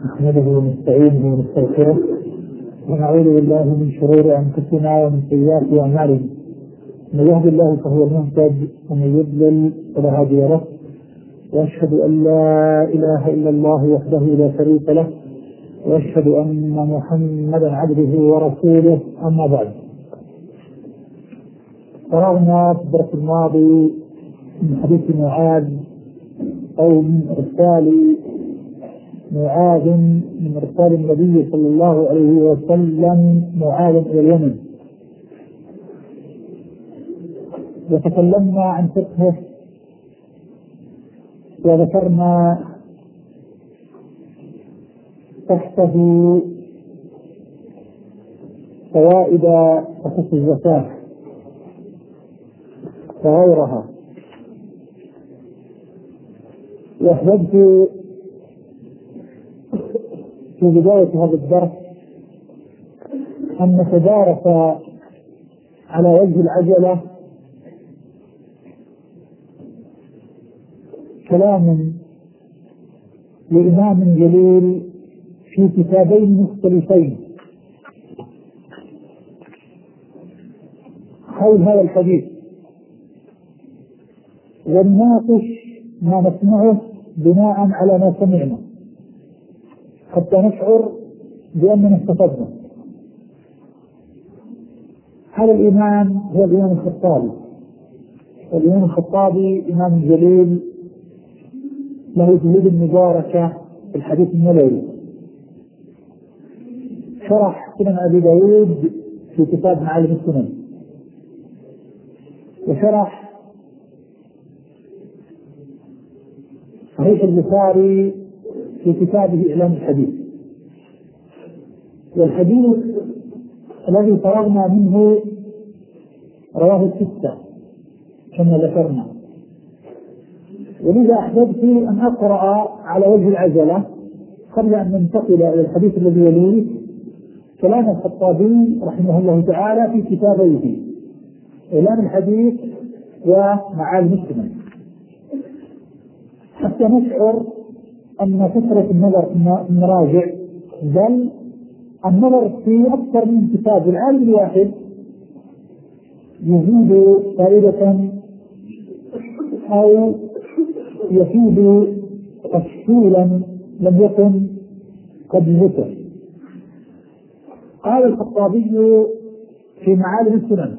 نحمده ونستعينه ونستغفره ونعوذ بالله من شرور أنفسنا ومن سيئات أعمالنا. من يهد الله فهو المهتد ومن يضلل فلا هادي له، وأشهد أن لا إله إلا الله وحده لا شريك له، وأشهد أن محمدا عبده ورسوله. أما بعد، قرأنا في الدرس الماضي من حديث معاذ أو من إرسال معاذ من إرسال النبي صلى الله عليه وسلم معاذ إلى اليمن، وتكلمنا عن فقهه وذكرنا تحته فوائد تخص الزكاة وغيرها. وأحببت في بداية هذا الدرس أن نتدارس على وجه العجلة كلام لإمام جليل في كتابين مختلفين حول هذا الحديث، ونناقش ما نسمعه بناء على ما سمعنا حتى نشعر بأننا استفدنا. هذا الإمام هو الإمام الخطابي. والإمام الخطابي إمام جليل له جهود المباركة في الحديث النبوي، شرح سنن أبي داود في كتاب معالم السنن، وشرح صحيح البخاري في كتابه إعلام الحديث. والحديث الذي فرغنا منه رواه الستة كما ذكرنا، ولذا أحببت أن أقرأ على وجه العجلة قبل أن ننتقل إلى الحديث الذي يليه كلام الخطابي رحمه الله تعالى في كتابيه إعلام الحديث ومعالم السنن، حتى نشعر أن كثرة النظر في المراجع، بل النظر في أكثر من كتاب العالم الواحد يزيد فائدة أو يفيد تفصيلا لم يكن قد ذكر. قال الخطابي في معالم السنن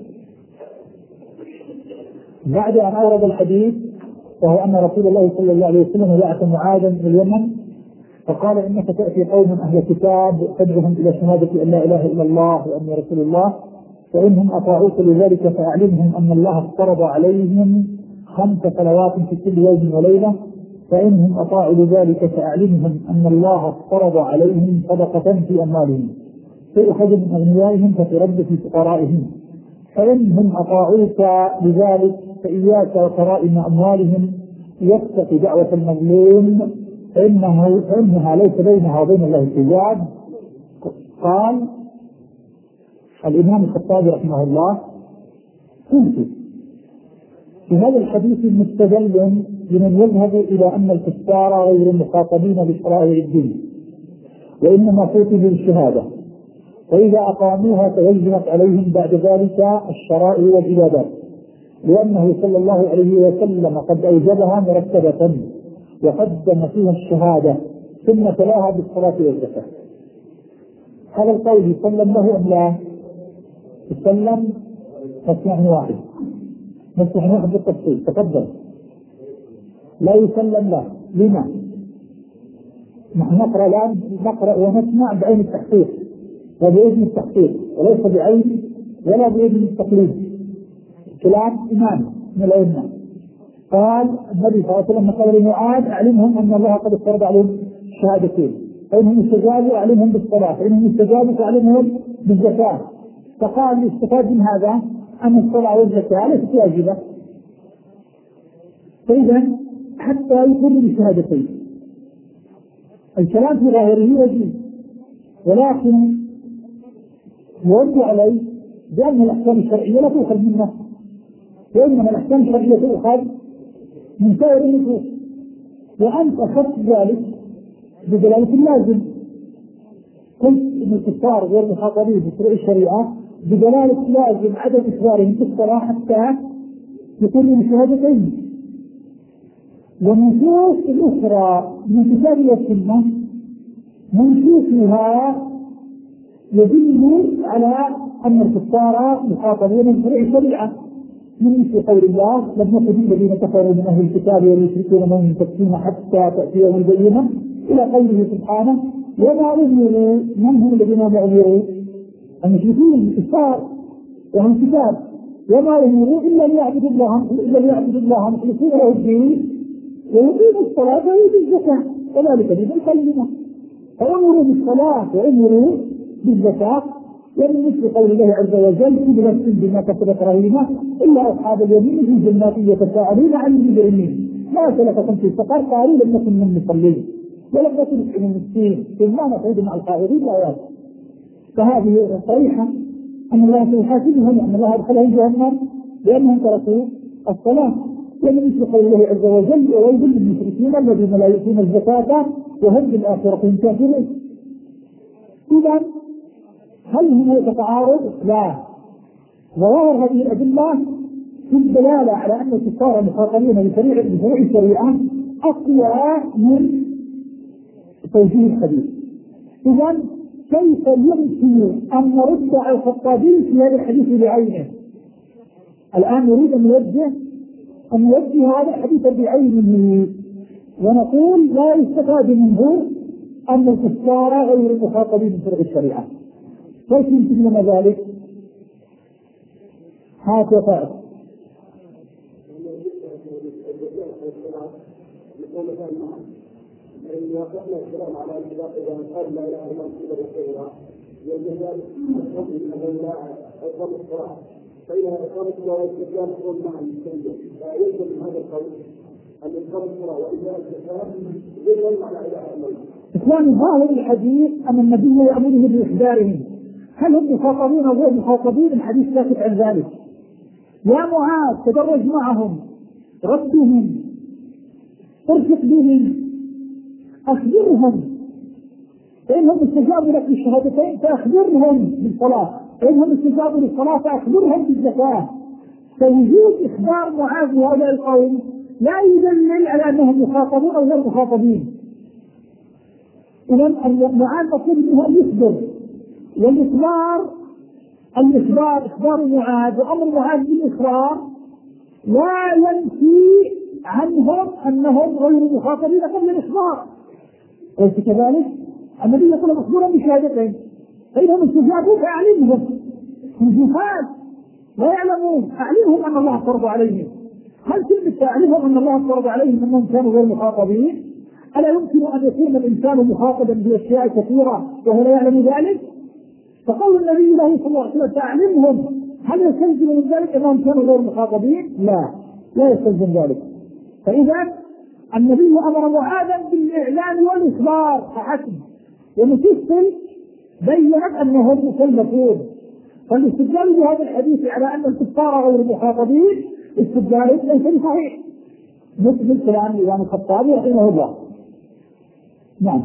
بعد أن أورد الحديث، وهو أن رسول الله صلى الله عليه وسلم بعث معاذا إلى اليمن فقال: إنك تأتي قوم أهل كتاب تدعوهم إلى شهادة أن لا إله إلا الله وأني رسول الله، فإنهم أطاعوك لذلك فأعلمهم أن الله افترض عليهم 5 صلوات في كل يوم وليلة، فإنهم أطاعوا لذلك فأعلمهم أن الله افترض عليهم صدقة في أموالهم تؤخذ من أغنيائهم فترد في فقرائهم، فإنهم أطاعوك لذلك فإياك وكرائم أموالهم يتقي دعوة المظلوم فإنها ليس بينها وبين الله حجاب. قال الإمام الخطابي رحمه الله: كنت في هذا الحديث مستدل لمن يذهب إلى أن الكفار غير مخاطبين بشرائع الدين، وإنما كتبوا بالشهادة، وإذا أقاموها توجهت عليهم بعد ذلك الشرائع والعبادات، لأنه صلى الله عليه وسلم قد أوجبها مرتبة وقدم فيها الشهادة ثم تلاها بالصلاة والزكاة. هذا القول يسلم له أم لا؟ يسلم مسمع واحد، مسمع واحد بالتفصيل. تفضل. لا يسلم له. لما؟ نحن نقرأ الآن ونسمع بعين التحقيق وبإذن التحقيق، وليس بعين ولا بإذن التقليد. كلام إمام من الأئمة. قال النبي صلى الله عليه وسلم قال لمعاذ: أعلمهم أن الله قد افترض عليهم شهادتين، فإنهم استجابوا أعلمهم بالصلاة، فإنهم استجابوا فأعلمهم بالزكاة. فقال الاستفاد من هذا أن الصلاة والزكاة ليست واجبة، فإذا حتى يقر بالشهادتين. الكلام في ظاهره وجيه، ولكن يرد عليه بأن الأحكام الشرعية لا تؤخذ منه، وإنما الأحكام الشرعية تؤخذ من سائر النصوص، وأنت أخذت ذلك بدلالة اللازم قلت ان الكفار غير مخاطبين بفروع الشريعه بدلاله لازم عدم اخبارهم بالصلاه حتى يكونوا بشهادتين. والنصوص الاخرى من كتاب والسنه منصوصها يدل على ان الكفار مخاطبون بفروع الشريعه، من مثل قول الله: لم يكن الذين كفروا من اهل الكتاب والمشركون منفكين حتى تاتيهم البينه، الى قوله سبحانه: وما امروا. من هم الذين امروا؟ المشركون الكفار واهل الكتاب. وما امروا الا ليعبدوا الله مخلصين له الدين ويقيموا الصلاه ويؤتوا الزكاه وذلك دين القيمه. فامروا بالصلاه وامروا بالزكاه. ومن مثل قول الله عز وجل: كل نفس بما كسبت رهينه الا اصحاب اليمين في جنات يتساءلون عن المجرمين ما سلككم في سقر قالوا لم نكن من المصلين ولم نكن من المسكين ثم نقعد مع القائلين الايات. فهذه صريحه ان الله سيحاسبهم وان الله ادخلهم جهنم لانهم تركوا الصلاه. ومن مثل قول الله عز وجل: وويل للمشركين الذين لا يؤتون الزكاه وهم بالاخره هم كافرون. اذا هل هناك تعارض؟ لا. ظواهر هذه الأدلة في الدلالة على أن الكفار مخاطبين بفروع الشريعة أقوى من توجيه الحديث. إذا كيف يمكن أن نرد على الخطابي في هذا الحديث بعينه؟ الآن نريد أن نوجه هذا الحديث بعينه ونقول لا يستفاد منه أن الكفار غير مخاطبين بفروع الشريعة. كيف يمكن لنا ذلك؟ هات فائد. فإنها إقامة الله والإسلام تقول معا مستنجد لا يلزم من هذا القول أن إقامة الله وإجراء الزكاة ذكر على إله إلا الله. إخواني، ظاهر الحديث أن النبي يأمره بإخبارهم. هل هم مخاطبين أو غير مخاطبين؟ الحديث ساكت عن ذلك. يا معاذ تدرج معهم، ردهم، ارفق بهم، أخبرهم. فإنهم استجابوا لك بالشهادتين فأخبرهم بالصلاة، فإنهم استجابوا للصلاة فأخبرهم بالزكاة. فوجود إخبار معاذ وهؤلاء القوم لا يدلل على أنهم مخاطبون أو غير مخاطبين. إذن معاذ مطلوب منه أن يخبر، والإخبار إخبار معاذ وأمر معاذ بالإخبار لا ينفي عنهم أنهم غير مخاطبين قبل الإخبار. أليس كذلك؟ النبي يقول مخبورا بشهادتين فإنهم استجابوا فأعلمهم. هم جهال لا يعلمون، أعلمهم أن الله فرض عليهم. هل كلمة أعلمهم أن الله فرض عليهم أنهم كانوا غير مخاطبين؟ ألا يمكن أن يكون الإنسان مخاطبا بأشياء كثيرة وهو لا يعلم ذلك؟ فقول النبي له صلى الله عليه وسلم فأعلمهم، هل يستلزم من ذلك أنهم كانوا غير مخاطبين؟ لا يستلزم ذلك. فإذا النبي أمر معاذا بالإعلان والإخبار فحسب، ومتسل بيّنت أنهم مكلفون. فالاستدلال بهذا الحديث على أن الكفار غير مخاطبين استدلال ليس بصحيح، مثل كلام الإمام الخطابي رحمه الله. نعم.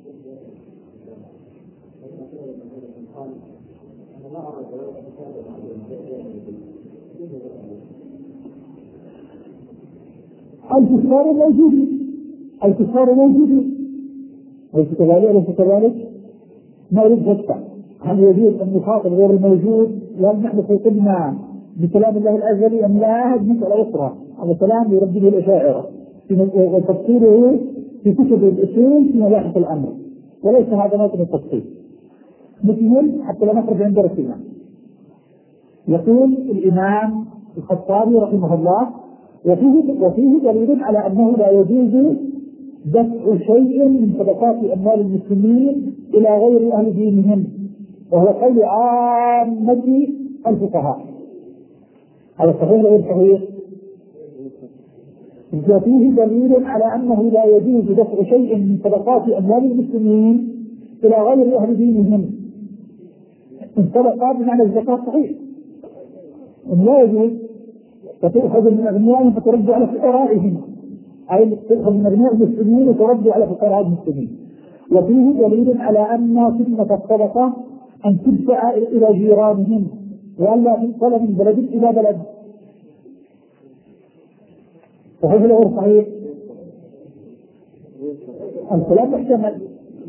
الكفار موجودين ليس كذلك ما يريد فتح. هل يجوز أن نخاطب غير الموجود وهل نحن قلنا بكلام الله الأزلي أم لا؟ هذه مسألة أخرى. هذا كلام يرده الأشاعرة وتفصيله في كتب الأصول في مباحث الأمر، وليس هذا موطن التفصيل. مثل حتى لا نخرج عن درسنا، يقول الإمام الخطابي رحمه الله: وفيه دليل على أنه لا يجوز دفع شيء من صدقات أموال المسلمين إلى غير أهل دينهم، وهو قول عامة الفقهاء. هذا صحيح ولا صحيح؟ وفيه دليل على أنه لا يجوز دفع شيء من صدقات أموال المسلمين إلى غير أهل دينهم. الصدقات بمعنى الزكاة صحيح، لا يجوز فتأخذ من أغنيائهم فترد على فقرائهم، أي تأخذ من أغنياء المسلمين وترد على فقراء المسلمين. وفيه دليل على أن سنة الصدقة أن تدفع إلى جيرانهم وألا تنقل من بلد إلى بلد. صحيح ولا غير صحيح؟ الكلام محتمل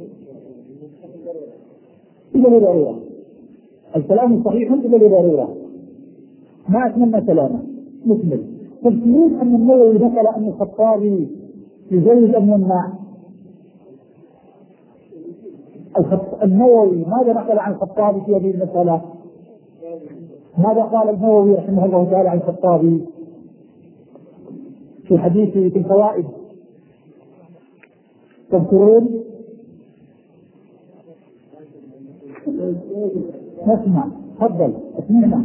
إلى الضرورة، الكلام صحيح إلى الضرورة، ما أتمنى كلامه مثل تذكرون أن النووي نقل أن الخطابي يزوج أم يمنع؟ النووي ماذا نقل عن الخطابي في هذه المسألة؟ ماذا قال النووي رحمه الله تعالى عن الخطابي في حديثه في الفوائد؟ تذكرون؟ نسمع، تفضل اسمعنا.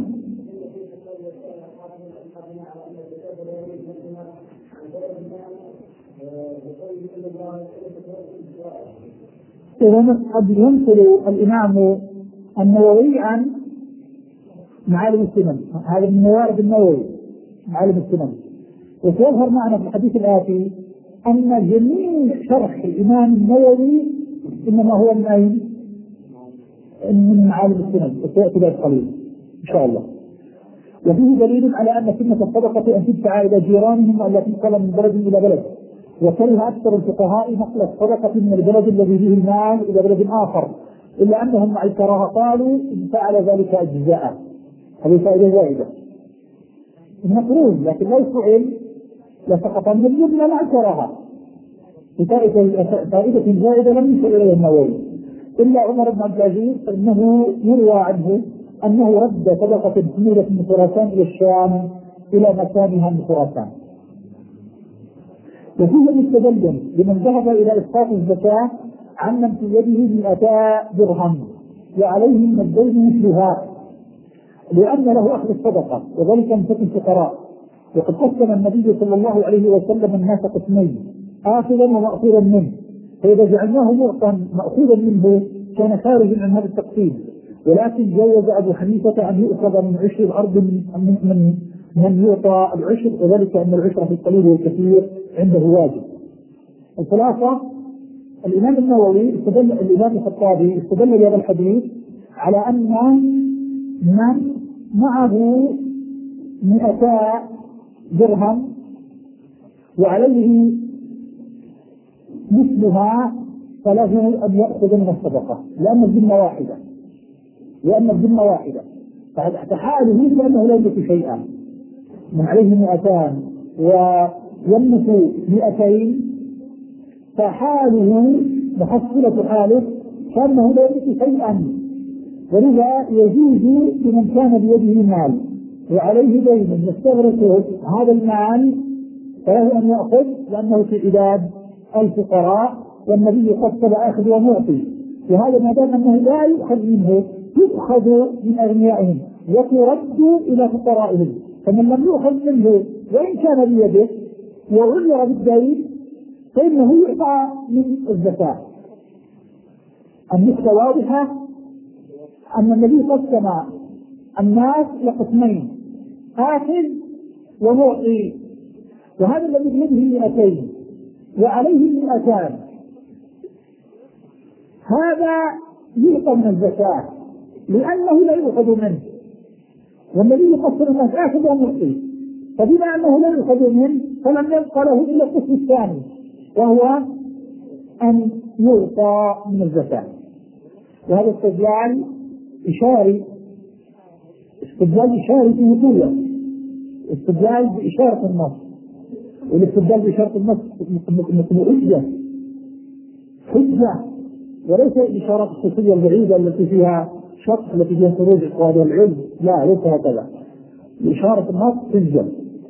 إذا قد ينقل الإمام النووي عن معالم السنن، هذا من موارد النووي معالم السنن. وسيظهر معنا في الحديث الآتي أن جميع شرح الإمام النووي إنما هو من أين؟ من معالم السنن، وسيأتي بعد قليل إن شاء الله. وفيه دليل على أن سنة الصدقة أن تدفع إلى جيرانهم وألا تنقل من بلد إلى بلد. وكره أكثر الفقهاء نقل الصدقة من البلد الذي فيه المال إلى بلد آخر، إلا أنهم مع الكراهة قالوا إن فعل ذلك أجزاء. هذه فائدة زائدة مقرون، لكن لو فعل لسقط من الجملة مع الكراهة. فائدة زائدة لم يشر إليها النووي، إلا عمر بن عبد العزيز فإنه يروى عنه أنه رد صدقة حمولة من خراسان إلى الشام إلى مكانها من خراسان. وفيه مستدل لمن ذهب إلى إسقاط الزكاة عن من في يده 200 درهم وعليه من الدين مثلها، لأن له أخذ الصدقة وذلك من فتح الفقراء. وقد قسم النبي صلى الله عليه وسلم الناس قسمين، آخذا ومأخوذا منه، فإذا جعلناه معطا مأخوذا منه كان خارجا عن هذا التقسيم. ولكن جوز أبو حنيفة أن يؤخذ من عشر الأرض من يعطى العشر، وذلك أن العشر في القليل والكثير عنده واجب. الخلاصة الإمام النووي الإمام الخطابي استدل بهذا الحديث على أن من معه 200 درهم وعليه مثلها فله أن يأخذ من الصدقة، لأن الذمة واحدة، فحاله كأنه لا يملك شيئا. من عليه 200 ويملك 200 فحاله محصلة حاله كأنه لا يملك شيئا، ولذا يجوز لمن كان بيده مال وعليه دين يستغرق هذا المال فله أن يأخذ، لأنه في عداد الفقراء، والنبي قد آخذ ومعطي. وهذا ما دام أنه لا يؤخذ منه يؤخذ من أغنيائهم وترد إلى فقرائهم. فمن لم يؤخذ منه وإن كان بيده وغير بالدين فإنه يعطى من الزكاة. النقطة واضحة أن النبي قسم الناس لقسمين، آخذ ومعطي، وهذا الذي بيده 200 وعليه 200 هذا يعطى من الزكاة لأنه لا يؤخذ منه، والنبي يقسم الناس آخذ ومعطي، فبما أنه لا يؤخذ منه فلم يبقى له إلا القسم الثاني وهو أن يعطى من الزكاة. وهذا استدلال إشاري في وجوده، استدلال بإشارة النص، والاستدلال بإشارة النص حجة وليس الإشارات الخصوصية البعيدة التي فيها شرط التي فيها خروج قواعد العلم، لا ليس هكذا، بإشارة النص حجة.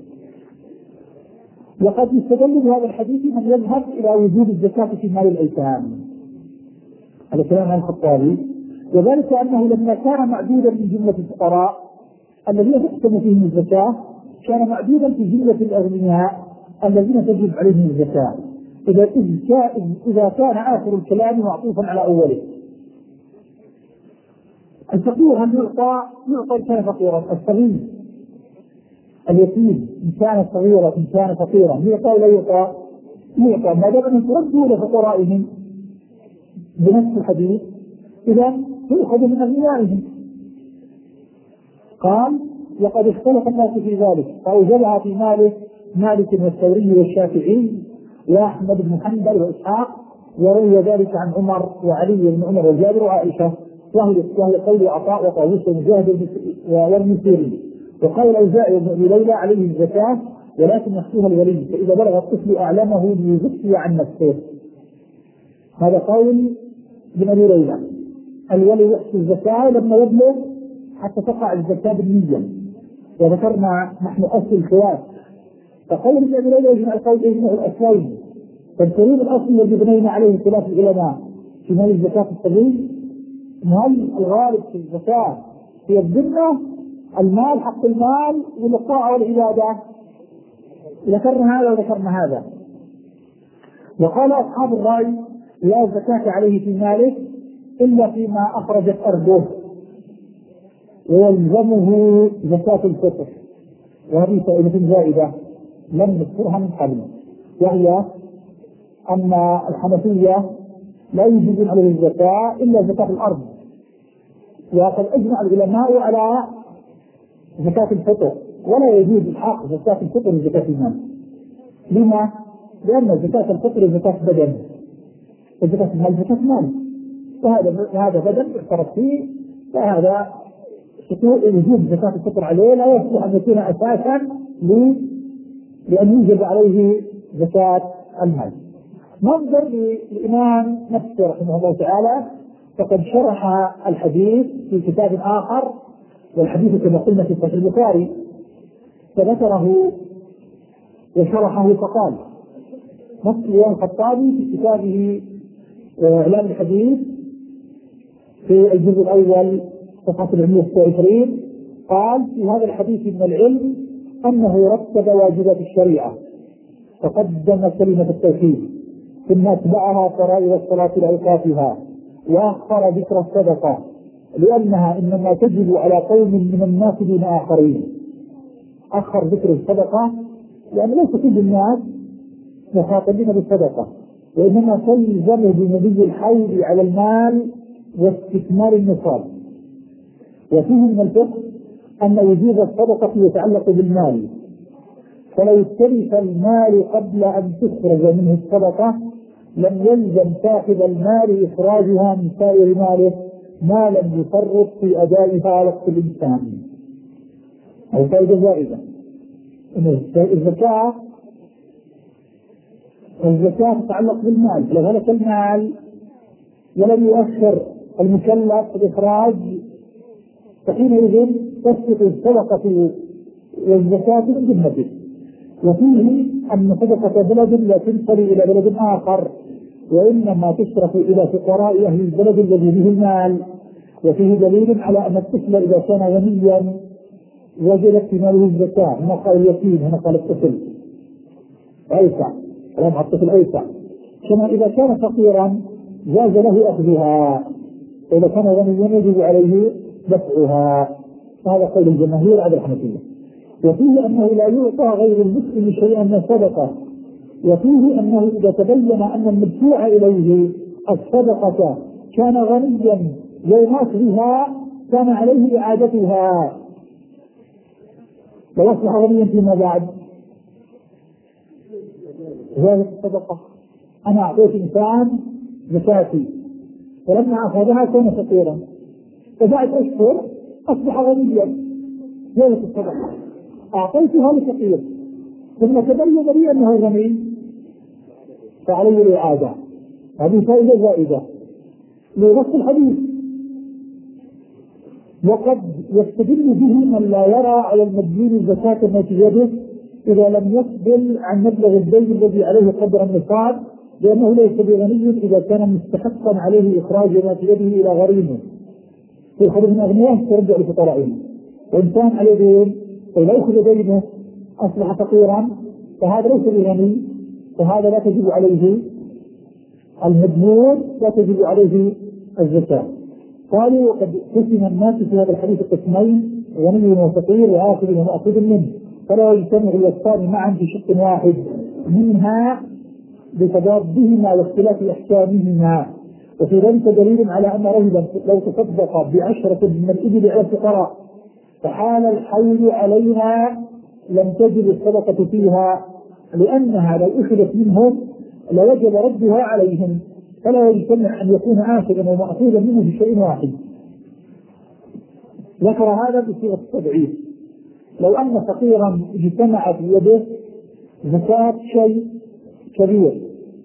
وقد يستدل بهذا الحديث من يذهب إلى وجود الزكاة في مال الأيتام، هذا كلام عن الخطابي، وذلك أنه لما كان معدودا من جملة الفقراء الذين تقسم فيهم الزكاة كان معدودا في جملة الأغنياء الذين تجب عليهم الزكاة، إذا كان آخر الكلام معطوفا على أوله. الفقير هل يعطى إن كان فقيرا، الصغير اليتيم إن كان صغيرا إن كان فقيرا يعطى ولا يعطى؟ ما دام أن تردوا لفقرائهم بنفس الحديث إذا يؤخذ من أغنيائهم. قال وقد اختلف الناس في ذلك فأوجبها في مالك والثوري والشافعي وأحمد بن حنبل وإسحاق، وروي ذلك عن عمر وعلي بن عمر وجابر وعائشة، وهي قول عطاء وطاووس ومجاهد والمسيري. وقال الأوزاعي وابن أبي ليلى عليه الزكاة ولكن يخصوها الولي، فإذا بلغ الطفل أعلمه ليزكي عن نفسه. هذا قول ابن أبي ليلى، الولي يخص الزكاة لما يبلغ حتى تقع الزكاة بالنية، وذكرنا نحن أصل الخلاف. فقول ابن أبي ليلى يجمع القول يجمع الأصلين، فالكريم الأصل الذي بنينا عليه خلاف العلماء في مال الزكاة الصغير، هل الغالب في الزكاة هي الذمة المال حق المال والطاعة والعبادة؟ ذكرنا هذا وذكرنا هذا. وقال أصحاب الرأي لا زكاة عليه في ماله إلا فيما أخرجت أرضه ويلزمه زكاة الفطر. وهذه فائدة زائدة لم نذكرها من قبل، وهي أن الحنفية لا يجوز عليه الزكاة إلا زكاة الأرض، وقد أجمع العلماء على زكاة الفطر، ولا يجوز الحق زكاة الفطر وزكاة المال. لما؟ لأن زكاة الفطر زكاة بدن وزكاة المال زكاة مال، وهذا بدن اعترف فيه، فهذا وجوب زكاة الفطر عليه لا يصلح أن يكون أساسا لأن يوجب عليه زكاة المال. ننظر للإمام نفسه رحمه الله تعالى، فقد شرح الحديث في كتاب آخر، والحديث كما قلنا في صحيح البخاري، فذكره وشرحه فقال نفس الإمام الخطابي في كتابه إعلام الحديث في الجزء الأول صفحة 126 قال في هذا الحديث من العلم أنه رتب واجبات الشريعة فقدم كلمة التوحيد ثم أتبعها فرائض الصلاة لأوقاتها وأخر ذكر الصدقة لأنها إنما تجب على قوم من الناس دون آخرين. أخر ذكر الصدقة لأن ليس كل الناس مخاطبين بالصدقة، وإنما تلزم بمضي الحول على المال واستكمال النصاب. وفيه من الفقه أن وجوب الصدقة يتعلق بالمال، فلو تلف المال قبل أن تخرج منه الصدقة لم يلزم صاحب المال إخراجها من سائر ماله ما لم يفرط في أدائها وقت الإنسان. هذه فائدة زائدة، إن الزكاة تتعلق بالمال، لو هلك المال ولم يؤخر المكلف الإخراج فحينئذ تسقط الصدقة والزكاة من ذمته. وفيه أن صدقة بلد لا تنقل إلى بلد آخر، وإنما تصرف إلى فقراء أهل البلد الذي به المال. وفيه دليل على أن الطفل إذا كان غنيا وجدت في ماله الزكاة، هنا قال اليتيم هنا قال الطفل أيسع، كلام على الطفل أيسع. كما إذا كان فقيرا جاز له أخذها، وإذا كان غنيا يجب عليه دفعها. هذا قول الجماهير على الحنفية. وفيه أنه لا يعطى غير المسلم شيئا من صدقة. وفيه أنه إذا تبين أن المدفوع إليه الصدقة كان غنيا يوم أخذها كان عليه إعادتها، ويصبح غنيا فيما بعد. هذه الصدقة أنا أعطيت إنسان زكاتي ولما أخذها كان فقيرا، فبعد أشهر أصبح غنيا، هذه الصدقة أعطيتها لفقير ثم تبين لي أنه غني فعليه الإعادة. هذه فائدة زائدة لنص الحديث. وقد يستدل به من لا يرى على المدين زكاة ما في يده إذا لم يقبل عن مبلغ الدين الذي عليه قدر النصاب، لأنه ليس بغني إذا كان مستحقا عليه إخراج ما في يده إلى غريمه يأخذ من أغنياء ترجع لفقرائهم. وإن كان عليه دين فإذا يأخذ دينه أصبح فقيرا فهذا ليس بغني، فهذا لا تجب عليه المدمور، لا تجب عليه الزكاة. قالوا وقد قسم الناس في هذا الحديث قسمين، غني وفقير وآخذ ومأخذ منه، فلا يجتمع الوصفان معا في شق واحد، منها بتضادهما واختلاف أحكامهما. وفي ذلك دليل على أن رجلا لو تصدق ب10 من الإبل على الفقراء فحال الحول عليها لم تجب الصدقة فيها، لأنها لو أخذت منهم لوجب ردها عليهم، فلا يجتمع أن يكون آخذا ومأخوذا منه في شيء واحد. ذكر هذا بصيغة التضعيف. لو أن فقيرا اجتمع في يده زكاة شيء كبير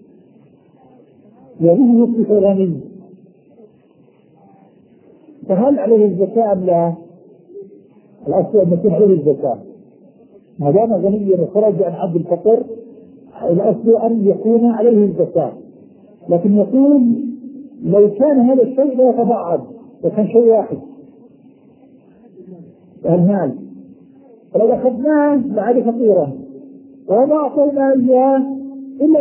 وبه يصبح غني، فهل عليه الزكاة أم لا؟ الأصل أن يكون عليه الزكاة ما دام غنيا وخرج عن حد الفقر، الأصل أن يكون عليه الزكاة. لكن يقول لو كان هذا الشيء لا يتبعض وكان شيء واحد المال، فلو أخذناه لعاد فقيرا وما أعطينا إياه إلا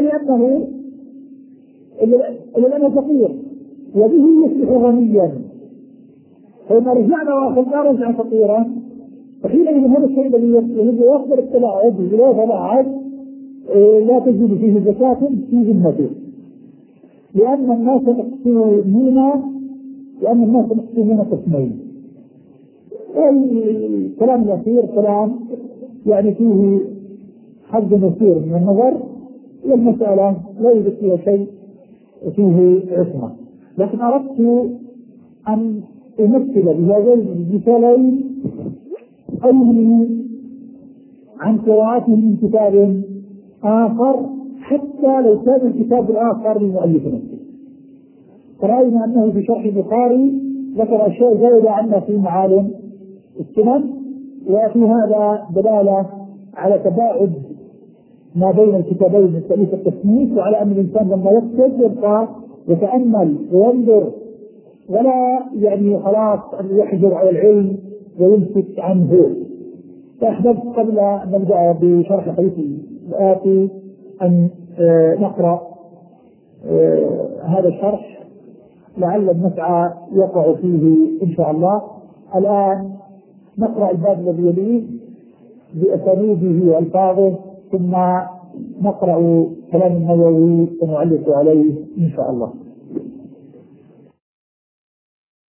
لأنه فقير وبه يصبح غنيا، فإن رجعنا وأخذنا رجعا فقيرا، فحينئذ هذا الشيء الذي يصدر التلاعب ولا يتلاعب لا تجد فيه زكاة في ذمته، لأن الناس مقسمين قسمين. الكلام الأخير كلام يعني فيه حد يسير من النظر، والمسألة لا يوجد فيها شيء فيه عصمة، لكن أردت أن أمثل بهذين المثالين قوله عن قراءته من كتاب آخر حتى لو كان الكتاب الآخر للمؤلف نفسه. فرأينا أنه في شرح البخاري ذكر أشياء زائدة عنا في معالم السنن، وفي هذا دلالة على تباعد ما بين الكتابين من تأليف التصنيف، وعلى أن الإنسان لما يكتب يبقى يتأمل وينظر، ولا يعني خلاص أن يحجر على العلم ويمسك عنه. فأحببت قبل أن نبدأ بشرح الحديث الآتي أن نقرأ هذا الشرح لعل النفع يقع فيه إن شاء الله. الآن نقرأ الباب الذي يليه بأسانيده وألفاظه، ثم نقرأ كلام النووي ونعلق عليه إن شاء الله.